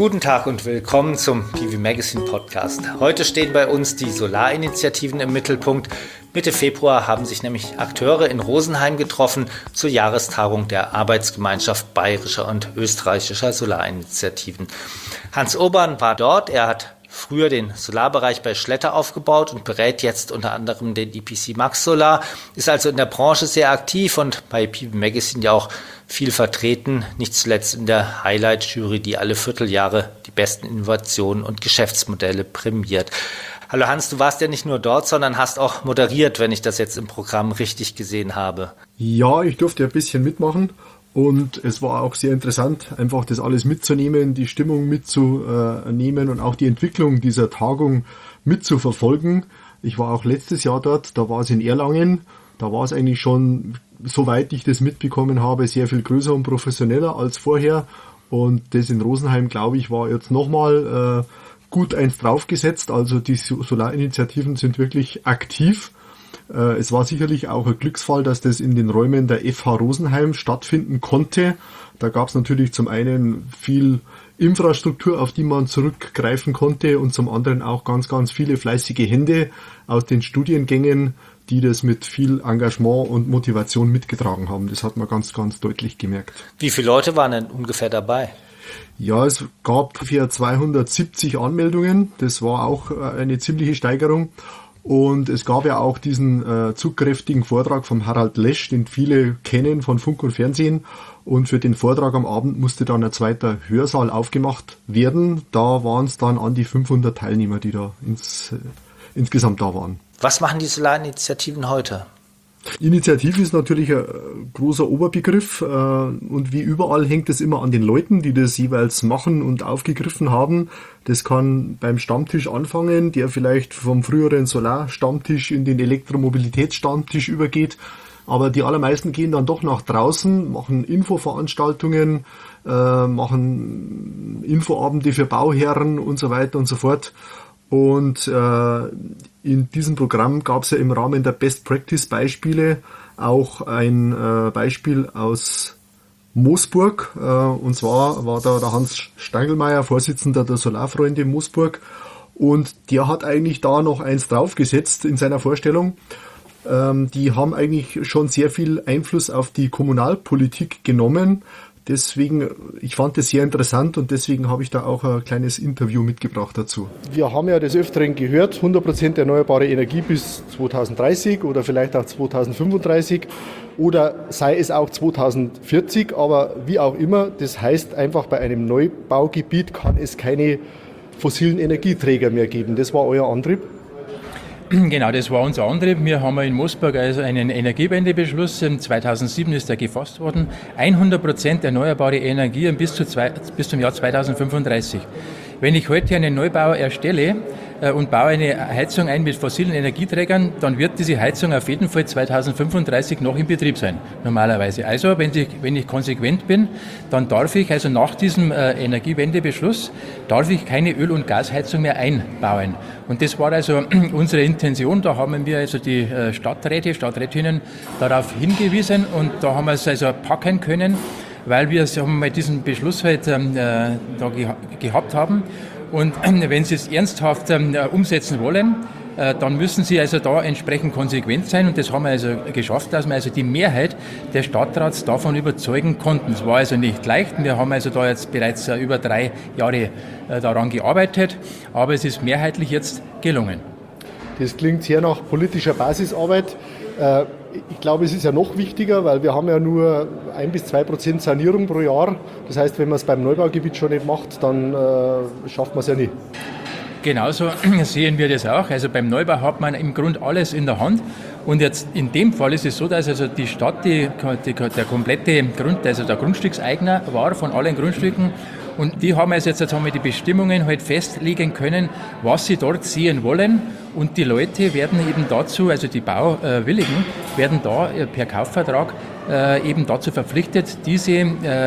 Guten Tag und willkommen zum PV Magazine Podcast. Heute stehen bei uns die Solarinitiativen im Mittelpunkt. Mitte Februar haben sich nämlich Akteure in Rosenheim getroffen zur Jahrestagung der Arbeitsgemeinschaft bayerischer und österreichischer Solarinitiativen. Hans Urban war dort. Er hat früher den Solarbereich bei Schletter aufgebaut und berät jetzt unter anderem den EPC Max Solar, ist also in der Branche sehr aktiv und bei PV Magazine ja auch viel vertreten, nicht zuletzt in der Highlight-Jury, die alle Vierteljahre die besten Innovationen und Geschäftsmodelle prämiert. Hallo Hans, du warst ja nicht nur dort, sondern hast auch moderiert, wenn ich das jetzt im Programm richtig gesehen habe. Ja, ich durfte ein bisschen mitmachen und es war auch sehr interessant, einfach das alles mitzunehmen, die Stimmung mitzunehmen und auch die Entwicklung dieser Tagung mitzuverfolgen. Ich war auch letztes Jahr dort, da war es in Erlangen, da war es eigentlich schon, soweit ich das mitbekommen habe, sehr viel größer und professioneller als vorher und das in Rosenheim, glaube ich, war jetzt nochmal gut eins draufgesetzt, also die Solarinitiativen sind wirklich aktiv. Es war sicherlich auch ein Glücksfall, dass das in den Räumen der FH Rosenheim stattfinden konnte. Da gab es natürlich zum einen viel Infrastruktur, auf die man zurückgreifen konnte und zum anderen auch ganz, ganz viele fleißige Hände aus den Studiengängen, die das mit viel Engagement und Motivation mitgetragen haben. Das hat man ganz, ganz deutlich gemerkt. Wie viele Leute waren denn ungefähr dabei? Ja, es gab ungefähr 270 Anmeldungen. Das war auch eine ziemliche Steigerung. Und es gab ja auch diesen zugkräftigen Vortrag vom Harald Lesch, den viele kennen von Funk und Fernsehen. Und für den Vortrag am Abend musste dann ein zweiter Hörsaal aufgemacht werden. Da waren es dann an die 500 Teilnehmer, die da insgesamt da waren. Was machen die Solarinitiativen heute? Initiative ist natürlich ein großer Oberbegriff und wie überall hängt es immer an den Leuten, die das jeweils machen und aufgegriffen haben. Das kann beim Stammtisch anfangen, der vielleicht vom früheren Solarstammtisch in den Elektromobilitätsstammtisch übergeht. Aber die allermeisten gehen dann doch nach draußen, machen Infoveranstaltungen, machen Infoabende für Bauherren und so weiter und so fort. Und in diesem Programm gab es ja im Rahmen der Best-Practice-Beispiele auch ein Beispiel aus Moosburg. Und zwar war da der Hans Stangelmeier, Vorsitzender der Solarfreunde Moosburg. Und der hat eigentlich da noch eins draufgesetzt in seiner Vorstellung. Die haben eigentlich schon sehr viel Einfluss auf die Kommunalpolitik genommen. Deswegen, ich fand das sehr interessant und deswegen habe ich da auch ein kleines Interview mitgebracht dazu. Wir haben ja des Öfteren gehört, 100% erneuerbare Energie bis 2030 oder vielleicht auch 2035 oder sei es auch 2040, aber wie auch immer, das heißt einfach, bei einem Neubaugebiet kann es keine fossilen Energieträger mehr geben. Das war euer Antrieb? Genau, das war unser Antrieb. Wir haben in Moosburg also einen Energiewendebeschluss. 2007 ist er gefasst worden. 100% erneuerbare Energie bis zum Jahr 2035. Wenn ich heute einen Neubau erstelle und baue eine Heizung ein mit fossilen Energieträgern, dann wird diese Heizung auf jeden Fall 2035 noch in Betrieb sein, normalerweise. Also, wenn ich konsequent bin, dann darf ich, also nach diesem Energiewendebeschluss, darf ich keine Öl- und Gasheizung mehr einbauen. Und das war also unsere Intention. Da haben wir also die Stadträtinnen darauf hingewiesen und da haben wir es also packen können, weil wir mal diesen Beschluss halt da gehabt haben. Und wenn Sie es ernsthaft umsetzen wollen, dann müssen Sie also da entsprechend konsequent sein. Und das haben wir also geschafft, dass wir also die Mehrheit des Stadtrats davon überzeugen konnten. Es war also nicht leicht. Wir haben also da jetzt bereits über 3 Jahre daran gearbeitet, aber es ist mehrheitlich jetzt gelungen. Das klingt sehr nach politischer Basisarbeit. Ich glaube, es ist ja noch wichtiger, weil wir haben ja nur 1-2% Sanierung pro Jahr. Das heißt, wenn man es beim Neubaugebiet schon nicht macht, dann schafft man es ja nicht. Genauso sehen wir das auch. Also beim Neubau hat man im Grunde alles in der Hand. Und jetzt in dem Fall ist es so, dass also die Stadt der komplette also der Grundstückseigner war von allen Grundstücken. Und die haben also jetzt haben wir die Bestimmungen halt festlegen können, was sie dort sehen wollen. Und die Leute werden eben dazu, also die Bauwilligen, werden da per Kaufvertrag eben dazu verpflichtet, diese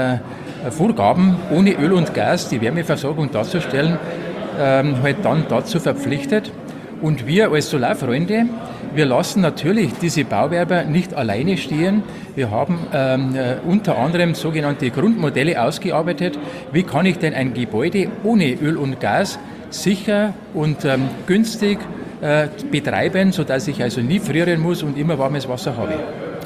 Vorgaben ohne Öl und Gas, die Wärmeversorgung darzustellen, halt dann dazu verpflichtet. Und wir als Solarfreunde, wir lassen natürlich diese Bauwerber nicht alleine stehen. Wir haben unter anderem sogenannte Grundmodelle ausgearbeitet. Wie kann ich denn ein Gebäude ohne Öl und Gas sicher und günstig betreiben, sodass ich also nie frieren muss und immer warmes Wasser habe.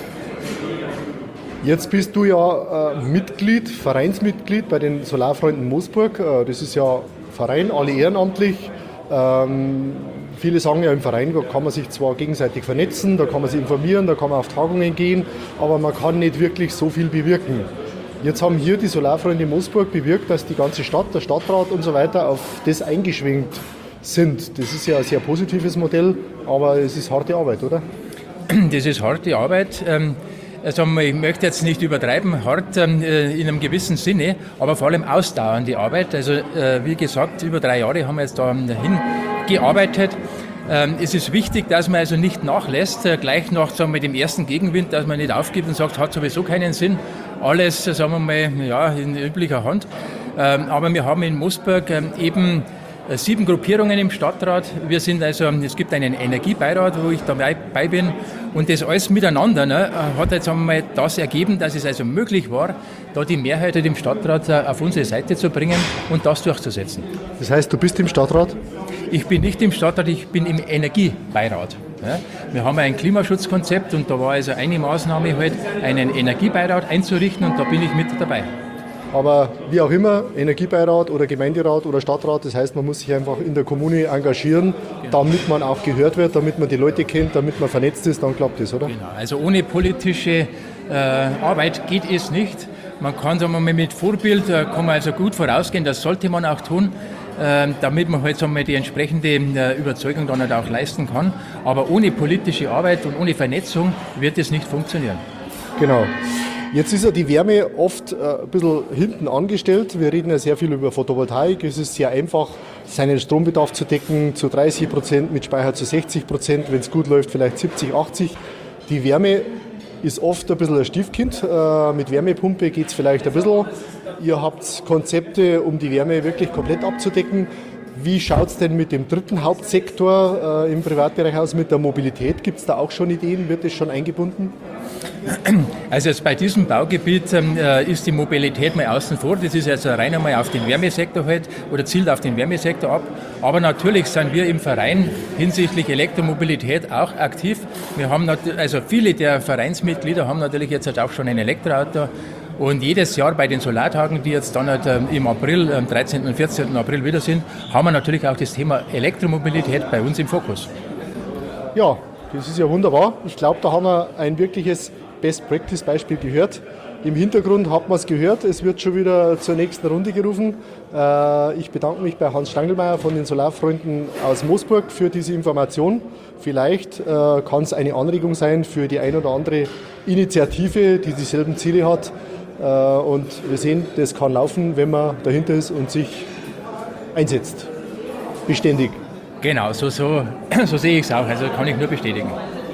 Jetzt bist du ja Mitglied, Vereinsmitglied bei den Solarfreunden Moosburg. Das ist ja Verein, alle ehrenamtlich. Viele sagen ja, im Verein da kann man sich zwar gegenseitig vernetzen, da kann man sich informieren, da kann man auf Tagungen gehen, aber man kann nicht wirklich so viel bewirken. Jetzt haben hier die Solarfreunde Moosburg bewirkt, dass die ganze Stadt, der Stadtrat und so weiter auf das eingeschwenkt sind. Das ist ja ein sehr positives Modell, aber es ist harte Arbeit, oder? Das ist harte Arbeit. Also ich möchte jetzt nicht übertreiben, hart in einem gewissen Sinne, aber vor allem ausdauernde Arbeit. Also wie gesagt, über 3 Jahre haben wir jetzt da hingearbeitet. Es ist wichtig, dass man also nicht nachlässt, gleich nach sagen wir, dem ersten Gegenwind, dass man nicht aufgibt und sagt, hat sowieso keinen Sinn. Alles, sagen wir mal, ja, in üblicher Hand. Aber wir haben in Moosburg eben 7 Gruppierungen im Stadtrat. Wir sind also, es gibt einen Energiebeirat, wo ich dabei bin. Und das alles miteinander hat jetzt einmal das ergeben, dass es also möglich war, da die Mehrheit im Stadtrat auf unsere Seite zu bringen und das durchzusetzen. Das heißt, du bist im Stadtrat? Ich bin nicht im Stadtrat, ich bin im Energiebeirat. Ja, wir haben ein Klimaschutzkonzept und da war also eine Maßnahme halt, einen Energiebeirat einzurichten und da bin ich mit dabei. Aber wie auch immer, Energiebeirat oder Gemeinderat oder Stadtrat, das heißt, man muss sich einfach in der Kommune engagieren, damit man auch gehört wird, damit man die Leute kennt, damit man vernetzt ist, dann klappt das, oder? Genau, also ohne politische Arbeit geht es nicht. Man kann, sagen wir mal, mit Vorbild kann man also gut vorausgehen, das sollte man auch tun, damit man halt, sagen wir, die entsprechende Überzeugung dann halt auch leisten kann. Aber ohne politische Arbeit und ohne Vernetzung wird es nicht funktionieren. Genau. Jetzt ist ja die Wärme oft ein bisschen hinten angestellt. Wir reden ja sehr viel über Photovoltaik. Es ist sehr einfach, seinen Strombedarf zu decken, zu 30%, mit Speicher zu 60%, wenn es gut läuft vielleicht 70, 80. Die Wärme ist oft ein bisschen ein Stiefkind. Mit Wärmepumpe geht es vielleicht ein bisschen. Ihr habt Konzepte, um die Wärme wirklich komplett abzudecken. Wie schaut es denn mit dem dritten Hauptsektor im Privatbereich aus, mit der Mobilität? Gibt es da auch schon Ideen? Wird das schon eingebunden? Also jetzt bei diesem Baugebiet ist die Mobilität mal außen vor. Das ist also rein einmal auf den Wärmesektor halt oder zielt auf den Wärmesektor ab. Aber natürlich sind wir im Verein hinsichtlich Elektromobilität auch aktiv. Wir haben also viele der Vereinsmitglieder haben natürlich jetzt halt auch schon ein Elektroauto. Und jedes Jahr bei den Solartagen, die jetzt dann halt im April, am 13. und 14. April wieder sind, haben wir natürlich auch das Thema Elektromobilität bei uns im Fokus. Ja, das ist ja wunderbar. Ich glaube, da haben wir ein wirkliches Best-Practice-Beispiel gehört. Im Hintergrund hat man es gehört, es wird schon wieder zur nächsten Runde gerufen. Ich bedanke mich bei Hans Stangelmeier von den Solarfreunden aus Moosburg für diese Information. Vielleicht kann es eine Anregung sein für die ein oder andere Initiative, die dieselben Ziele hat. Und wir sehen, das kann laufen, wenn man dahinter ist und sich einsetzt. Beständig. Genau, so sehe ich es auch. Also kann ich nur bestätigen.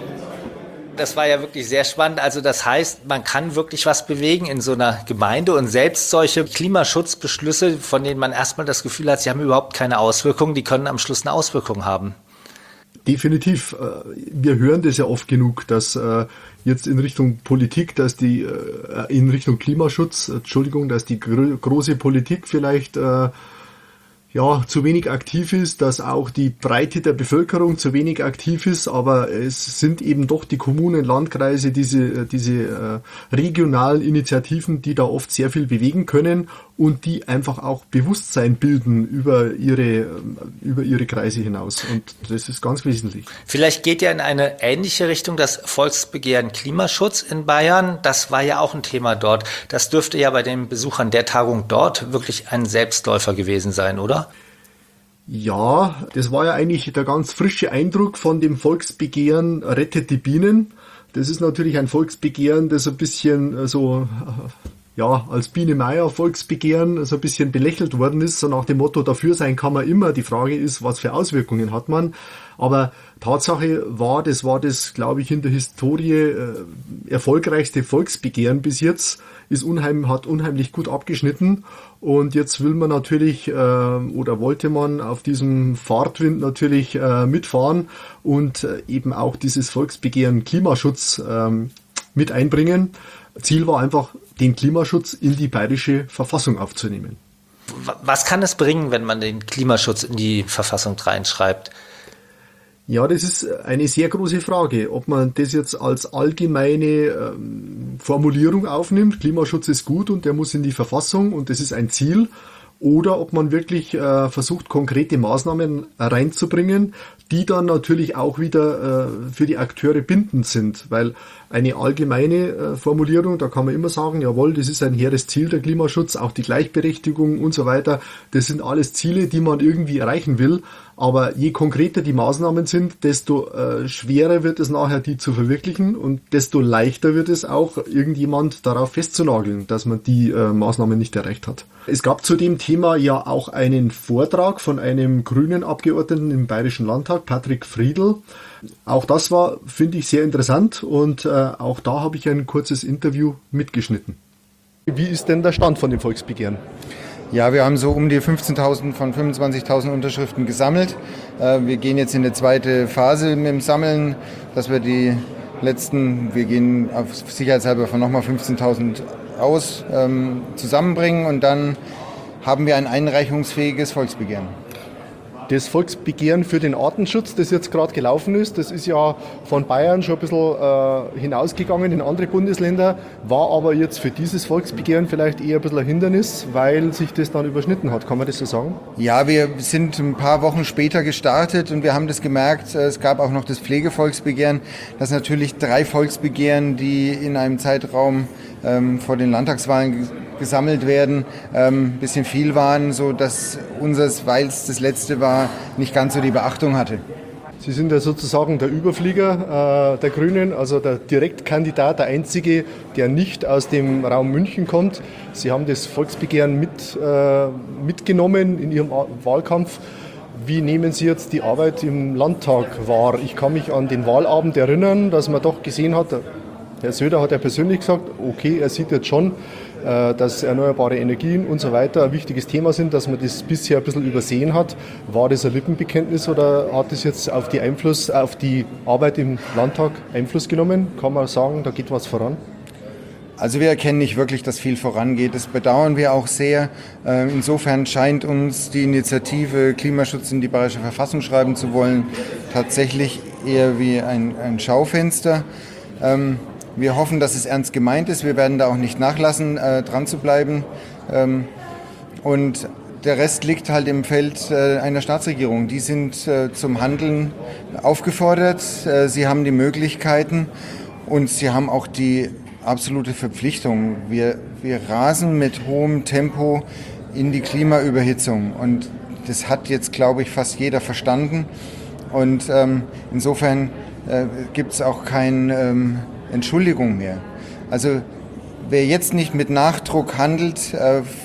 Das war ja wirklich sehr spannend. Also das heißt, man kann wirklich was bewegen in so einer Gemeinde und selbst solche Klimaschutzbeschlüsse, von denen man erstmal das Gefühl hat, sie haben überhaupt keine Auswirkungen, die können am Schluss eine Auswirkung haben. Definitiv. Wir hören das ja oft genug, dass jetzt in Richtung Politik, dass die in Richtung Klimaschutz, dass die große Politik vielleicht zu wenig aktiv ist, dass auch die Breite der Bevölkerung zu wenig aktiv ist, aber es sind eben doch die Kommunen, Landkreise, diese regionalen Initiativen, die da oft sehr viel bewegen können und die einfach auch Bewusstsein bilden über ihre Kreise hinaus. Und das ist ganz wesentlich. Vielleicht geht ja in eine ähnliche Richtung das Volksbegehren Klimaschutz in Bayern. Das war ja auch ein Thema dort. Das dürfte ja bei den Besuchern der Tagung dort wirklich ein Selbstläufer gewesen sein, oder? Ja, das war ja eigentlich der ganz frische Eindruck von dem Volksbegehren Rettet die Bienen. Das ist natürlich ein Volksbegehren, das ein bisschen so als Biene Meier Volksbegehren so ein bisschen belächelt worden ist, so nach dem Motto, dafür sein kann man immer. Die Frage ist, was für Auswirkungen hat man? Aber Tatsache war das, glaube ich, in der Historie erfolgreichste Volksbegehren bis jetzt, hat unheimlich gut abgeschnitten. Und jetzt will man natürlich oder wollte man auf diesem Fahrtwind natürlich mitfahren und eben auch dieses Volksbegehren Klimaschutz mit einbringen. Ziel war einfach, den Klimaschutz in die bayerische Verfassung aufzunehmen. Was kann es bringen, wenn man den Klimaschutz in die Verfassung reinschreibt? Ja, das ist eine sehr große Frage, ob man das jetzt als allgemeine Formulierung aufnimmt, Klimaschutz ist gut und der muss in die Verfassung und das ist ein Ziel, oder ob man wirklich versucht, konkrete Maßnahmen reinzubringen, die dann natürlich auch wieder für die Akteure bindend sind, weil eine allgemeine Formulierung, da kann man immer sagen, jawohl, das ist ein hehres Ziel, der Klimaschutz, auch die Gleichberechtigung und so weiter, das sind alles Ziele, die man irgendwie erreichen will, aber je konkreter die Maßnahmen sind, desto schwerer wird es nachher, die zu verwirklichen und desto leichter wird es auch, irgendjemand darauf festzunageln, dass man die Maßnahmen nicht erreicht hat. Es gab zu dem Thema ja auch einen Vortrag von einem grünen Abgeordneten im Bayerischen Landtag, Patrick Friedl. Auch das war, finde ich, sehr interessant und auch da habe ich ein kurzes Interview mitgeschnitten. Wie ist denn der Stand von dem Volksbegehren? Ja, wir haben so um die 15.000 von 25.000 Unterschriften gesammelt. Wir gehen jetzt in eine zweite Phase mit dem Sammeln, dass wir wir gehen auf sicherheitshalber von nochmal 15.000 aus, zusammenbringen und dann haben wir ein einreichungsfähiges Volksbegehren. Das Volksbegehren für den Artenschutz, das jetzt gerade gelaufen ist, das ist ja von Bayern schon ein bisschen hinausgegangen in andere Bundesländer, war aber jetzt für dieses Volksbegehren vielleicht eher ein bisschen ein Hindernis, weil sich das dann überschnitten hat. Kann man das so sagen? Ja, wir sind ein paar Wochen später gestartet und wir haben das gemerkt, es gab auch noch das Pflegevolksbegehren, dass natürlich 3 Volksbegehren, die in einem Zeitraum vor den Landtagswahlen gesammelt werden, ein bisschen viel waren, so dass unseres, weil es das letzte war, nicht ganz so die Beachtung hatte. Sie sind ja sozusagen der Überflieger der Grünen, also der Direktkandidat, der einzige, der nicht aus dem Raum München kommt. Sie haben das Volksbegehren mitgenommen in Ihrem Wahlkampf. Wie nehmen Sie jetzt die Arbeit im Landtag wahr? Ich kann mich an den Wahlabend erinnern, dass man doch gesehen hat, Herr Söder hat ja persönlich gesagt, okay, er sieht jetzt schon, dass erneuerbare Energien und so weiter ein wichtiges Thema sind, dass man das bisher ein bisschen übersehen hat. War das ein Lippenbekenntnis oder hat das jetzt auf die Arbeit im Landtag Einfluss genommen? Kann man sagen, da geht was voran? Also wir erkennen nicht wirklich, dass viel vorangeht. Das bedauern wir auch sehr. Insofern scheint uns die Initiative Klimaschutz in die bayerische Verfassung schreiben zu wollen tatsächlich eher wie ein Schaufenster. Wir hoffen, dass es ernst gemeint ist. Wir werden da auch nicht nachlassen, dran zu bleiben. Und der Rest liegt halt im Feld einer Staatsregierung. Die sind zum Handeln aufgefordert. Sie haben die Möglichkeiten und sie haben auch die absolute Verpflichtung. Wir rasen mit hohem Tempo in die Klimaüberhitzung. Und das hat jetzt, glaube ich, fast jeder verstanden. Und insofern gibt es auch keine Entschuldigung mehr. Also wer jetzt nicht mit Nachdruck handelt,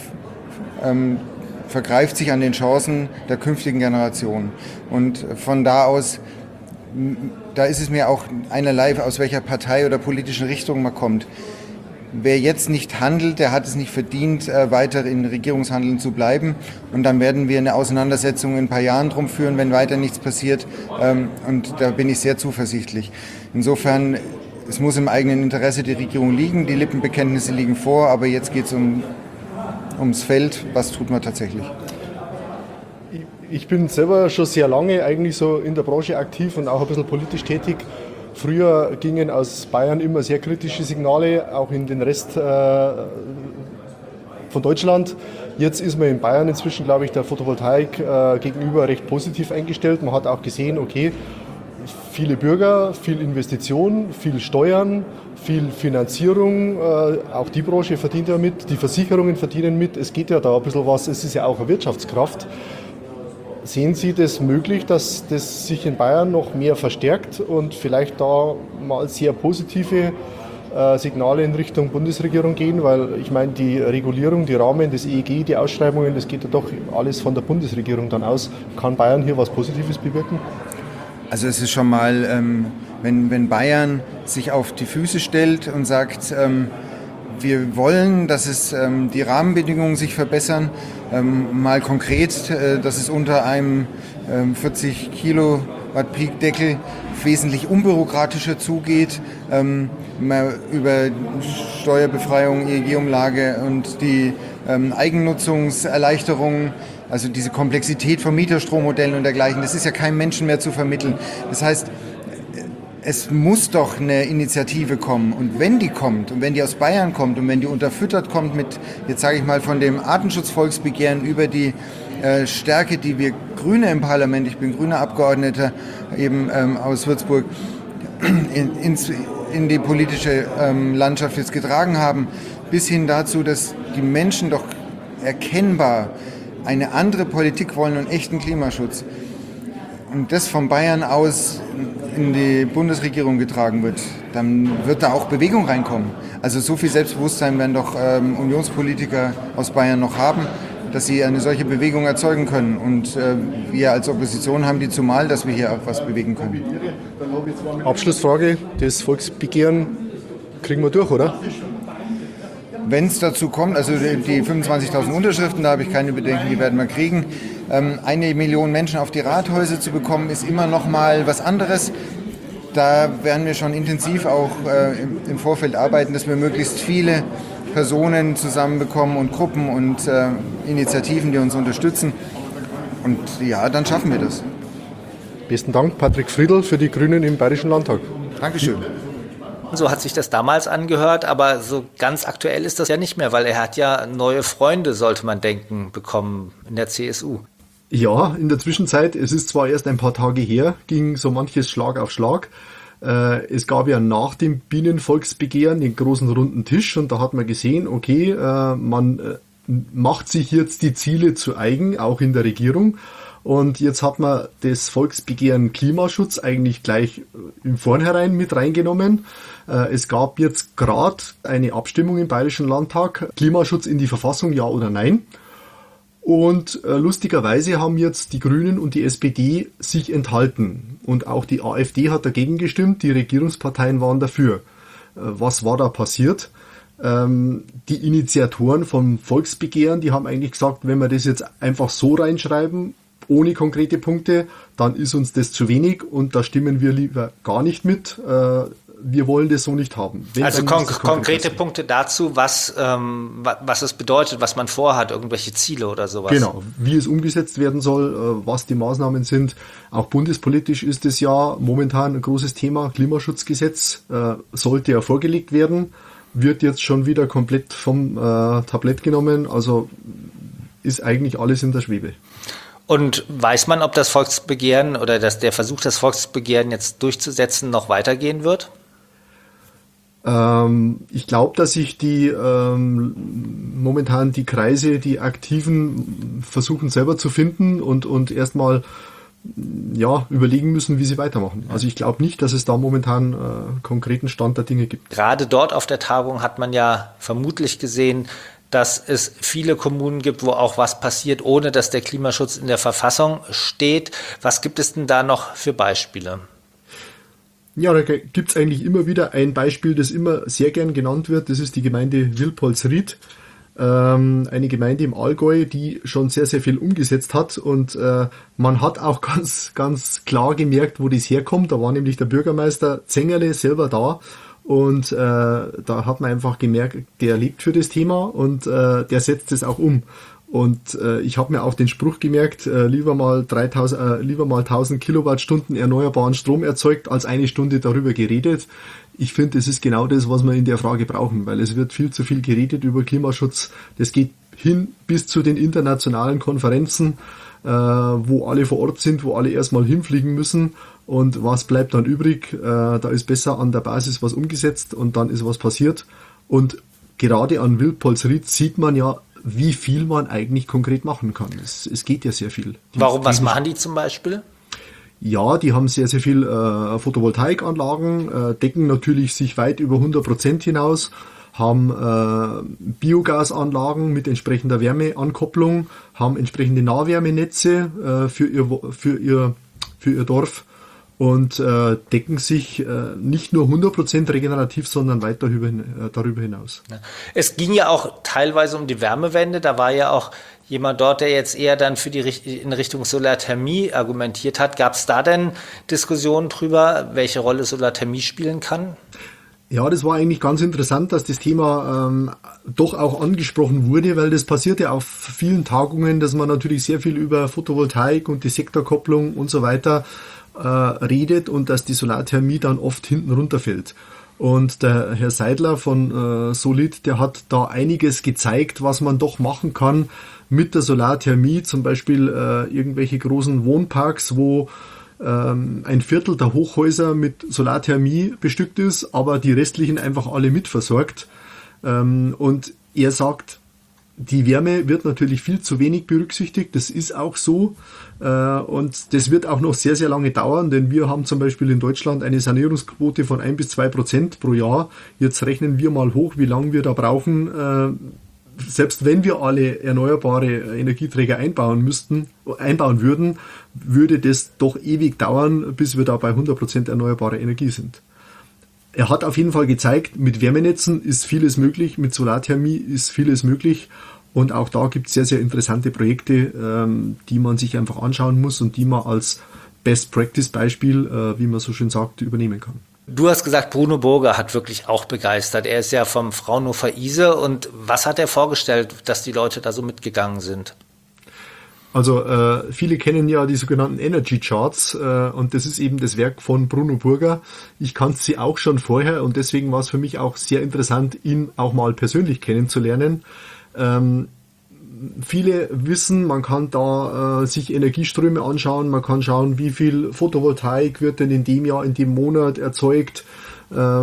vergreift sich an den Chancen der künftigen Generation. Und von da aus, da ist es mir auch einerlei, aus welcher Partei oder politischen Richtung man kommt. Wer jetzt nicht handelt, der hat es nicht verdient, weiter in Regierungshandeln zu bleiben. Und dann werden wir eine Auseinandersetzung in ein paar Jahren drum führen, wenn weiter nichts passiert. Und da bin ich sehr zuversichtlich. Insofern, es muss im eigenen Interesse die Regierung liegen. Die Lippenbekenntnisse liegen vor, aber jetzt geht es ums Feld. Was tut man tatsächlich? Ich bin selber schon sehr lange eigentlich so in der Branche aktiv und auch ein bisschen politisch tätig. Früher gingen aus Bayern immer sehr kritische Signale, auch in den Rest von Deutschland. Jetzt ist man in Bayern inzwischen, glaube ich, der Photovoltaik gegenüber recht positiv eingestellt. Man hat auch gesehen, okay, viele Bürger, viel Investition, viel Steuern, viel Finanzierung, auch die Branche verdient ja mit, die Versicherungen verdienen mit. Es geht ja da ein bisschen was, es ist ja auch eine Wirtschaftskraft. Sehen Sie das möglich, dass das sich in Bayern noch mehr verstärkt und vielleicht da mal sehr positive Signale in Richtung Bundesregierung gehen, weil ich meine, die Regulierung, die Rahmen, das EEG, die Ausschreibungen, das geht ja doch alles von der Bundesregierung dann aus. Kann Bayern hier was Positives bewirken? Also es ist schon mal, wenn Bayern sich auf die Füße stellt und sagt, wir wollen, dass es die Rahmenbedingungen sich verbessern, mal konkret, dass es unter einem 40 Kilowatt Peak-Deckel wesentlich unbürokratischer zugeht, über Steuerbefreiung, EEG-Umlage und die Eigennutzungserleichterungen, also diese Komplexität von Mieterstrommodellen und dergleichen, das ist ja keinem Menschen mehr zu vermitteln. Das heißt, es muss doch eine Initiative kommen. Und wenn die kommt und wenn die aus Bayern kommt und wenn die unterfüttert kommt mit, jetzt sage ich mal, von dem Artenschutzvolksbegehren über die Stärke, die wir Grüne im Parlament, ich bin grüner Abgeordneter eben aus Würzburg, in die politische Landschaft jetzt getragen haben, bis hin dazu, dass die Menschen doch erkennbar eine andere Politik wollen und echten Klimaschutz. Und das von Bayern aus in die Bundesregierung getragen wird, dann wird da auch Bewegung reinkommen. Also so viel Selbstbewusstsein werden doch Unionspolitiker aus Bayern noch haben, dass sie eine solche Bewegung erzeugen können. Und wir als Opposition haben die zumal, dass wir hier auch was bewegen können. Abschlussfrage, das Volksbegehren kriegen wir durch, oder? Wenn es dazu kommt, also die 25.000 Unterschriften, da habe ich keine Bedenken, die werden wir kriegen. 1 Million Menschen auf die Rathäuser zu bekommen, ist immer noch mal was anderes. Da werden wir schon intensiv auch im Vorfeld arbeiten, dass wir möglichst viele Personen zusammenbekommen und Gruppen und Initiativen, die uns unterstützen. Und ja, dann schaffen wir das. Besten Dank, Patrick Friedl für die Grünen im Bayerischen Landtag. Dankeschön. So hat sich das damals angehört, aber so ganz aktuell ist das ja nicht mehr, weil er hat ja neue Freunde, sollte man denken, bekommen in der CSU. Ja, in der Zwischenzeit, es ist zwar erst ein paar Tage her, ging so manches Schlag auf Schlag. Es gab ja nach dem Bienenvolksbegehren den großen runden Tisch und da hat man gesehen, okay, man macht sich jetzt die Ziele zu eigen, auch in der Regierung. Und jetzt hat man das Volksbegehren Klimaschutz eigentlich gleich im Vornherein mit reingenommen. Es gab jetzt gerade eine Abstimmung im Bayerischen Landtag, Klimaschutz in die Verfassung, ja oder nein. Und lustigerweise haben jetzt die Grünen und die SPD sich enthalten. Und auch die AfD hat dagegen gestimmt, die Regierungsparteien waren dafür. Was war da passiert? Die Initiatoren vom Volksbegehren, die haben eigentlich gesagt, wenn wir das jetzt einfach so reinschreiben, ohne konkrete Punkte, dann ist uns das zu wenig und da stimmen wir lieber gar nicht mit. Wir wollen das so nicht haben. Also konkrete Punkte dazu, was es bedeutet, was man vorhat, irgendwelche Ziele oder sowas. Genau, wie es umgesetzt werden soll, was die Maßnahmen sind. Auch bundespolitisch ist es ja momentan ein großes Thema. Klimaschutzgesetz sollte ja vorgelegt werden, wird jetzt schon wieder komplett vom Tablett genommen. Also ist eigentlich alles in der Schwebe. Und weiß man, ob das Volksbegehren oder der Versuch, das Volksbegehren jetzt durchzusetzen, noch weitergehen wird? Ich glaube, dass sich momentan die Kreise, die Aktiven versuchen selber zu finden und erstmal überlegen müssen, wie sie weitermachen. Also ich glaube nicht, dass es da momentan konkreten Stand der Dinge gibt. Gerade dort auf der Tagung hat man ja vermutlich gesehen, dass es viele Kommunen gibt, wo auch was passiert, ohne dass der Klimaschutz in der Verfassung steht. Was gibt es denn da noch für Beispiele? Ja, da gibt es eigentlich immer wieder ein Beispiel, das immer sehr gern genannt wird. Das ist die Gemeinde Wilpolsried. Eine Gemeinde im Allgäu, die schon sehr, sehr viel umgesetzt hat. Und man hat auch ganz, ganz klar gemerkt, wo das herkommt. Da war nämlich der Bürgermeister Zengerle selber da. Und da hat man einfach gemerkt, der lebt für das Thema und der setzt es auch um. Und ich habe mir auch den Spruch gemerkt, lieber mal 1000 Kilowattstunden erneuerbaren Strom erzeugt, als eine Stunde darüber geredet. Ich finde, das ist genau das, was wir in der Frage brauchen, weil es wird viel zu viel geredet über Klimaschutz. Das geht hin bis zu den internationalen Konferenzen, wo alle vor Ort sind, wo alle erstmal hinfliegen müssen. Und was bleibt dann übrig? Da ist besser an der Basis was umgesetzt und dann ist was passiert. Und gerade an Wilpolsried sieht man ja, wie viel man eigentlich konkret machen kann. Es geht ja sehr viel. Was machen die zum Beispiel? Ja, die haben sehr, sehr viel Photovoltaikanlagen, decken natürlich sich weit über 100% hinaus, haben Biogasanlagen mit entsprechender Wärmeankopplung, haben entsprechende Nahwärmenetze für ihr Dorf und decken sich nicht nur 100% regenerativ, sondern weit darüber hinaus. Es ging ja auch teilweise um die Wärmewende. Da war ja auch jemand dort, der jetzt eher dann in Richtung Solarthermie argumentiert hat. Gab es da denn Diskussionen drüber, welche Rolle Solarthermie spielen kann? Ja, das war eigentlich ganz interessant, dass das Thema doch auch angesprochen wurde, weil das passiert ja auf vielen Tagungen, dass man natürlich sehr viel über Photovoltaik und die Sektorkopplung und so weiter redet und dass die Solarthermie dann oft hinten runterfällt. Und der Herr Seidler von Solid, der hat da einiges gezeigt, was man doch machen kann mit der Solarthermie, zum Beispiel irgendwelche großen Wohnparks, wo ein Viertel der Hochhäuser mit Solarthermie bestückt ist, aber die restlichen einfach alle mitversorgt. Und er sagt, die Wärme wird natürlich viel zu wenig berücksichtigt, das ist auch so und das wird auch noch sehr, sehr lange dauern, denn wir haben zum Beispiel in Deutschland eine Sanierungsquote von 1-2% pro Jahr. Jetzt rechnen wir mal hoch, wie lange wir da brauchen, selbst wenn wir alle erneuerbare Energieträger einbauen würden, würde das doch ewig dauern, bis wir da bei 100% erneuerbare Energie sind. Er hat auf jeden Fall gezeigt, mit Wärmenetzen ist vieles möglich, mit Solarthermie ist vieles möglich und auch da gibt es sehr, sehr interessante Projekte, die man sich einfach anschauen muss und die man als Best-Practice-Beispiel, wie man so schön sagt, übernehmen kann. Du hast gesagt, Bruno Burger hat wirklich auch begeistert. Er ist ja vom Fraunhofer ISE und was hat er vorgestellt, dass die Leute da so mitgegangen sind? Also viele kennen ja die sogenannten Energy Charts und das ist eben das Werk von Bruno Burger. Ich kannte sie auch schon vorher und deswegen war es für mich auch sehr interessant, ihn auch mal persönlich kennenzulernen. Viele wissen, man kann da sich Energieströme anschauen, man kann schauen, wie viel Photovoltaik wird denn in dem Jahr, in dem Monat erzeugt. Da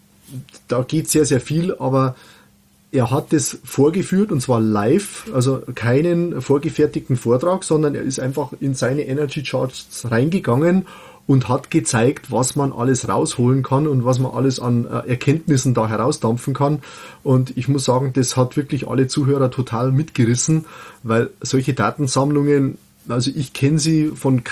geht sehr, sehr viel, aber er hat das vorgeführt und zwar live, also keinen vorgefertigten Vortrag, sondern er ist einfach in seine Energy Charts reingegangen und hat gezeigt, was man alles rausholen kann und was man alles an Erkenntnissen da herausdampfen kann. Und ich muss sagen, das hat wirklich alle Zuhörer total mitgerissen, weil solche Datensammlungen, also ich kenne sie von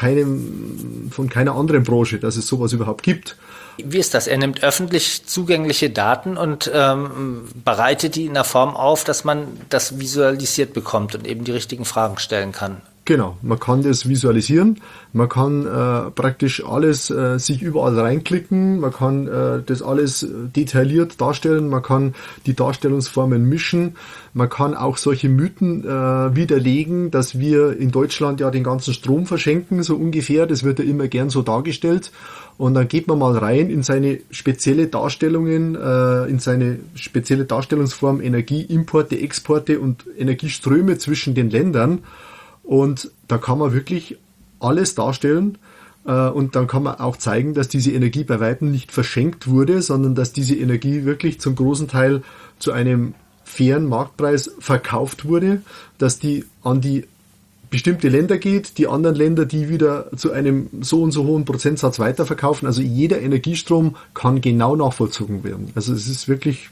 keiner anderen Branche, dass es sowas überhaupt gibt. Wie ist das? Er nimmt öffentlich zugängliche Daten und bereitet die in der Form auf, dass man das visualisiert bekommt und eben die richtigen Fragen stellen kann. Genau, man kann das visualisieren, man kann praktisch alles sich überall reinklicken, man kann das alles detailliert darstellen, man kann die Darstellungsformen mischen, man kann auch solche Mythen widerlegen, dass wir in Deutschland ja den ganzen Strom verschenken, so ungefähr, das wird ja immer gern so dargestellt. Und dann geht man mal rein in seine spezielle Darstellungen, in seine spezielle Darstellungsform Energieimporte, Exporte und Energieströme zwischen den Ländern. Und da kann man wirklich alles darstellen und dann kann man auch zeigen, dass diese Energie bei weitem nicht verschenkt wurde, sondern dass diese Energie wirklich zum großen Teil zu einem fairen Marktpreis verkauft wurde, dass die an die bestimmte Länder geht, die anderen Länder, die wieder zu einem so und so hohen Prozentsatz weiterverkaufen. Also jeder Energiestrom kann genau nachvollzogen werden. Also es ist wirklich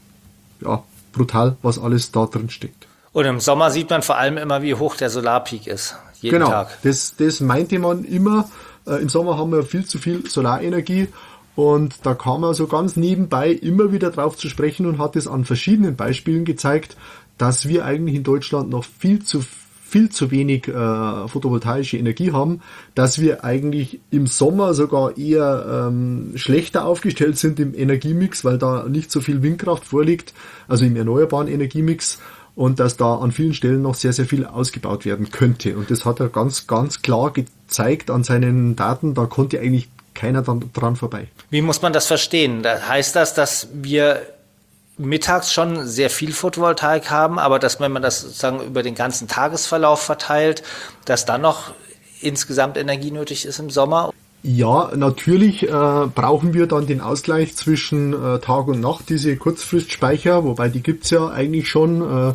brutal, was alles da drin steckt. Und im Sommer sieht man vor allem immer, wie hoch der Solarpeak ist. Jeden Tag. Das meinte man immer. Im Sommer haben wir viel zu viel Solarenergie und da kam er so ganz nebenbei immer wieder drauf zu sprechen und hat es an verschiedenen Beispielen gezeigt, dass wir eigentlich in Deutschland noch viel zu wenig photovoltaische Energie haben, dass wir eigentlich im Sommer sogar eher schlechter aufgestellt sind im Energiemix, weil da nicht so viel Windkraft vorliegt, also im erneuerbaren Energiemix. Und dass da an vielen Stellen noch sehr, sehr viel ausgebaut werden könnte. Und das hat er ganz, ganz klar gezeigt an seinen Daten. Da konnte eigentlich keiner dran vorbei. Wie muss man das verstehen? Heißt das, dass wir mittags schon sehr viel Photovoltaik haben, aber dass, wenn man das sozusagen über den ganzen Tagesverlauf verteilt, dass dann noch insgesamt Energie nötig ist im Sommer? Ja, natürlich brauchen wir dann den Ausgleich zwischen Tag und Nacht, diese Kurzfristspeicher, wobei die gibt's ja eigentlich schon.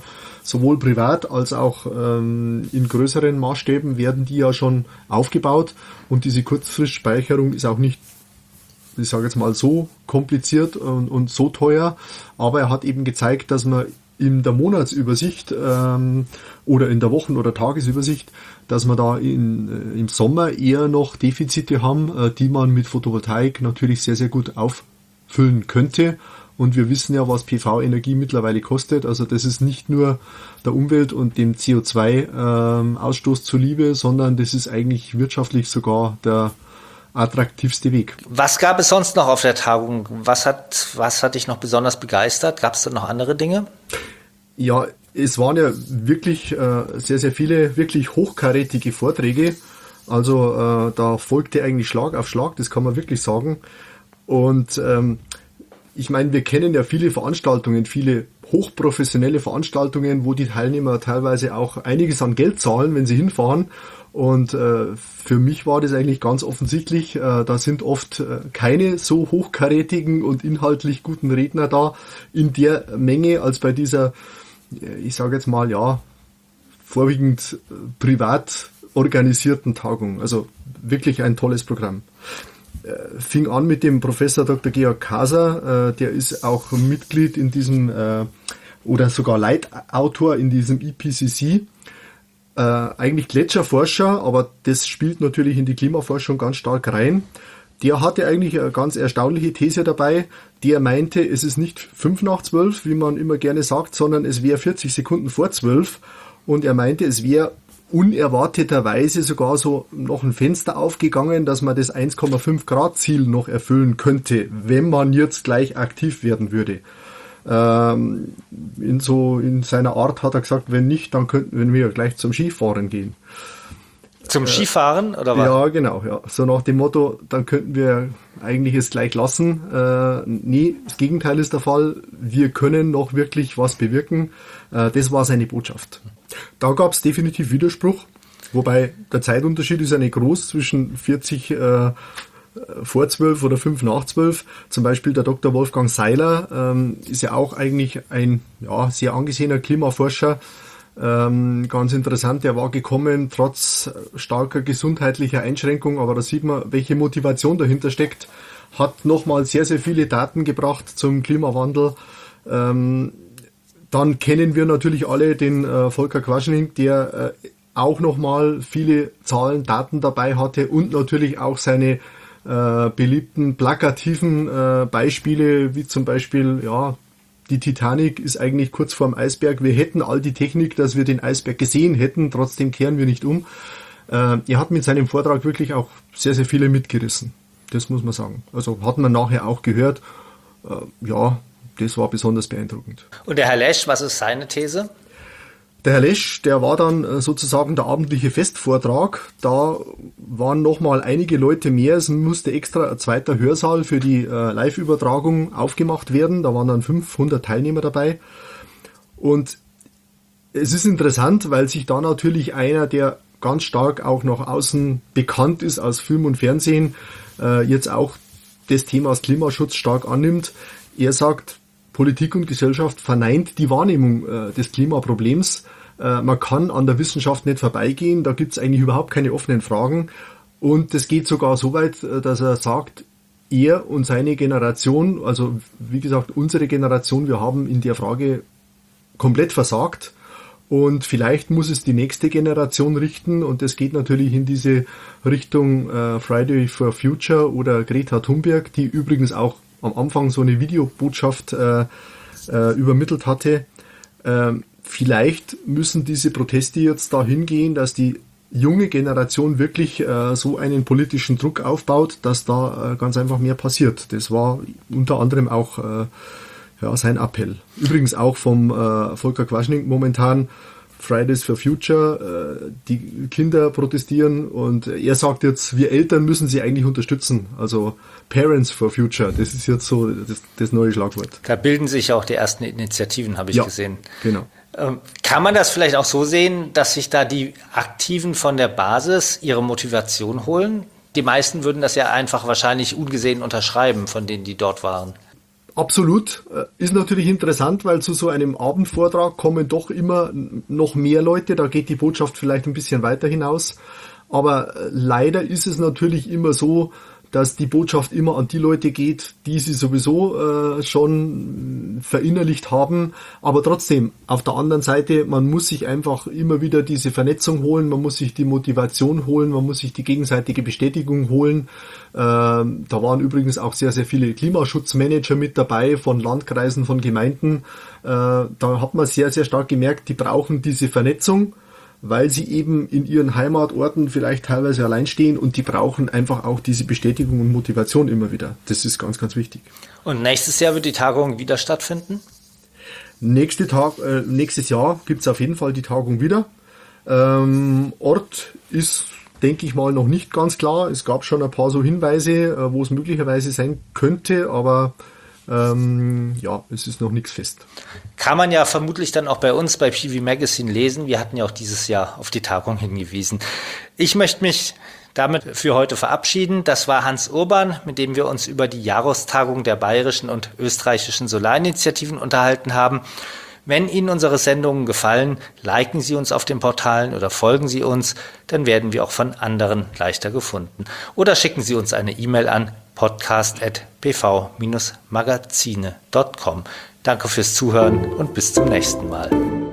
sowohl privat als auch in größeren Maßstäben werden die ja schon aufgebaut und diese Kurzfristspeicherung ist auch nicht, ich sage jetzt mal, so kompliziert und so teuer, aber er hat eben gezeigt, dass man in der Monatsübersicht oder in der Wochen- oder Tagesübersicht, dass wir da im Sommer eher noch Defizite haben, die man mit Photovoltaik natürlich sehr, sehr gut auffüllen könnte. Und wir wissen ja, was PV-Energie mittlerweile kostet. Also das ist nicht nur der Umwelt und dem CO2-Ausstoß zuliebe, sondern das ist eigentlich wirtschaftlich sogar der attraktivste Weg. Was gab es sonst noch auf der Tagung? Was hat dich noch besonders begeistert? Gab es da noch andere Dinge? Ja, es waren ja wirklich sehr, sehr viele wirklich hochkarätige Vorträge. Also da folgte eigentlich Schlag auf Schlag, das kann man wirklich sagen. Und ich meine, wir kennen ja viele Veranstaltungen, viele hochprofessionelle Veranstaltungen, wo die Teilnehmer teilweise auch einiges an Geld zahlen, wenn sie hinfahren. Und für mich war das eigentlich ganz offensichtlich, da sind oft keine so hochkarätigen und inhaltlich guten Redner da in der Menge als bei dieser, ich sage jetzt mal, ja, vorwiegend privat organisierten Tagung. Also wirklich ein tolles Programm. Fing an mit dem Professor Dr. Georg Kaser, der ist auch Mitglied in diesem oder sogar Leitautor in diesem IPCC. Eigentlich Gletscherforscher, aber das spielt natürlich in die Klimaforschung ganz stark rein. Der hatte eigentlich eine ganz erstaunliche These dabei. Der meinte, es ist nicht 5 nach 12, wie man immer gerne sagt, sondern es wäre 40 Sekunden vor 12. Und er meinte, es wäre unerwarteterweise sogar so noch ein Fenster aufgegangen, dass man das 1,5 Grad Ziel noch erfüllen könnte, wenn man jetzt gleich aktiv werden würde. In seiner Art hat er gesagt, wenn nicht, dann könnten wir gleich zum Skifahren gehen. Zum Skifahren oder was? Ja, genau. Ja. So nach dem Motto, dann könnten wir eigentlich es gleich lassen. Nee, das Gegenteil ist der Fall. Wir können noch wirklich was bewirken. Das war seine Botschaft. Da gab es definitiv Widerspruch, wobei der Zeitunterschied ist ja nicht groß zwischen 40 vor 12 oder 5 nach 12. Zum Beispiel der Dr. Wolfgang Seiler ist ja auch eigentlich ein sehr angesehener Klimaforscher. Ganz interessant, der war gekommen trotz starker gesundheitlicher Einschränkungen, aber da sieht man, welche Motivation dahinter steckt. Hat nochmal sehr, sehr viele Daten gebracht zum Klimawandel. Dann kennen wir natürlich alle den Volker Quaschning, der auch nochmal viele Zahlen, Daten dabei hatte und natürlich auch seine beliebten plakativen Beispiele, wie zum Beispiel, ja, die Titanic ist eigentlich kurz vorm Eisberg. Wir hätten all die Technik, dass wir den Eisberg gesehen hätten, trotzdem kehren wir nicht um. Er hat mit seinem Vortrag wirklich auch sehr, sehr viele mitgerissen. Das muss man sagen. Also hat man nachher auch gehört, ja, das war besonders beeindruckend. Und der Herr Lesch, was ist seine These? Der Herr Lesch, der war dann sozusagen der abendliche Festvortrag. Da waren nochmal einige Leute mehr. Es musste extra ein zweiter Hörsaal für die Live-Übertragung aufgemacht werden. Da waren dann 500 Teilnehmer dabei. Und es ist interessant, weil sich da natürlich einer, der ganz stark auch nach außen bekannt ist aus Film und Fernsehen, jetzt auch des Themas Klimaschutz stark annimmt. Er sagt, Politik und Gesellschaft verneint die Wahrnehmung des Klimaproblems. Man kann an der Wissenschaft nicht vorbeigehen, da gibt es eigentlich überhaupt keine offenen Fragen. Und das geht sogar so weit, dass er sagt, er und seine Generation, also wie gesagt, unsere Generation, wir haben in der Frage komplett versagt. Und vielleicht muss es die nächste Generation richten. Und das geht natürlich in diese Richtung Friday for Future oder Greta Thunberg, die übrigens auch am Anfang so eine Videobotschaft übermittelt hatte. Vielleicht müssen diese Proteste jetzt dahin gehen, dass die junge Generation wirklich so einen politischen Druck aufbaut, dass da ganz einfach mehr passiert. Das war unter anderem auch sein Appell. Übrigens auch vom Volker Quaschning momentan, Fridays for Future, die Kinder protestieren und er sagt jetzt, wir Eltern müssen sie eigentlich unterstützen. Also Parents for Future, das ist jetzt so das neue Schlagwort. Da bilden sich auch die ersten Initiativen, habe ich gesehen. Genau. Kann man das vielleicht auch so sehen, dass sich da die Aktiven von der Basis ihre Motivation holen? Die meisten würden das ja einfach wahrscheinlich ungesehen unterschreiben, von denen die dort waren. Absolut. Ist natürlich interessant, weil zu so einem Abendvortrag kommen doch immer noch mehr Leute. Da geht die Botschaft vielleicht ein bisschen weiter hinaus. Aber leider ist es natürlich immer so, dass die Botschaft immer an die Leute geht, die sie sowieso schon verinnerlicht haben. Aber trotzdem, auf der anderen Seite, man muss sich einfach immer wieder diese Vernetzung holen, man muss sich die Motivation holen, man muss sich die gegenseitige Bestätigung holen. Da waren übrigens auch sehr, sehr viele Klimaschutzmanager mit dabei, von Landkreisen, von Gemeinden. Da hat man sehr, sehr stark gemerkt, die brauchen diese Vernetzung, weil sie eben in ihren Heimatorten vielleicht teilweise allein stehen und die brauchen einfach auch diese Bestätigung und Motivation immer wieder. Das ist ganz, ganz wichtig. Und nächstes Jahr wird die Tagung wieder stattfinden? Nächstes Jahr gibt es auf jeden Fall die Tagung wieder. Ort ist, denke ich mal, noch nicht ganz klar. Es gab schon ein paar so Hinweise, wo es möglicherweise sein könnte, aber es ist noch nichts fest. Kann man ja vermutlich dann auch bei uns bei PV Magazine lesen. Wir hatten ja auch dieses Jahr auf die Tagung hingewiesen. Ich möchte mich damit für heute verabschieden. Das war Hans Urban, mit dem wir uns über die Jahrestagung der bayerischen und österreichischen Solarinitiativen unterhalten haben. Wenn Ihnen unsere Sendungen gefallen, liken Sie uns auf den Portalen oder folgen Sie uns, dann werden wir auch von anderen leichter gefunden. Oder schicken Sie uns eine E-Mail an podcast@bv-magazine.com. Danke fürs Zuhören und bis zum nächsten Mal.